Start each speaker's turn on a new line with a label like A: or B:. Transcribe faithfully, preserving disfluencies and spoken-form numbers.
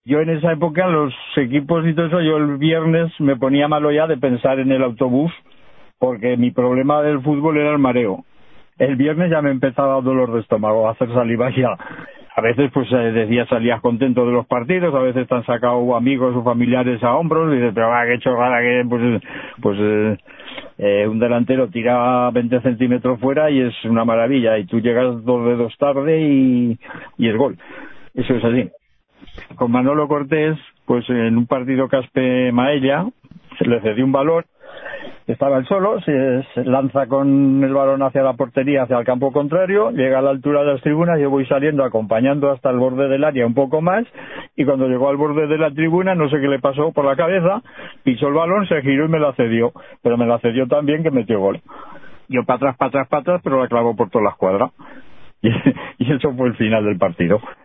A: Yo en esa época, los equipos y todo eso, yo el viernes me ponía malo ya de pensar en el autobús, porque mi problema del fútbol era el mareo. El viernes ya me empezaba el dolor de estómago, a hacer saliva ya. A veces, pues, eh, decía, salías contento de los partidos, a veces te han sacado amigos o familiares a hombros, y dices, pero va, qué chorrada que, pues, pues eh, eh, un delantero tira veinte centímetros fuera y es una maravilla, y tú llegas dos dedos tarde y, y es gol. Eso es así. Con Manolo Cortés, pues en un partido Caspe-Maella, se le cedió un balón, estaba él solo, se, se lanza con el balón hacia la portería, hacia el campo contrario, llega a la altura de las tribunas, yo voy saliendo acompañando hasta el borde del área un poco más, y cuando llegó al borde de la tribuna, no sé qué le pasó por la cabeza, pisó el balón, se giró y me la cedió, pero me la cedió tan bien que metió gol. Yo para atrás, para atrás, para atrás, pero la clavó por toda la escuadra. Y, y eso fue el final del partido.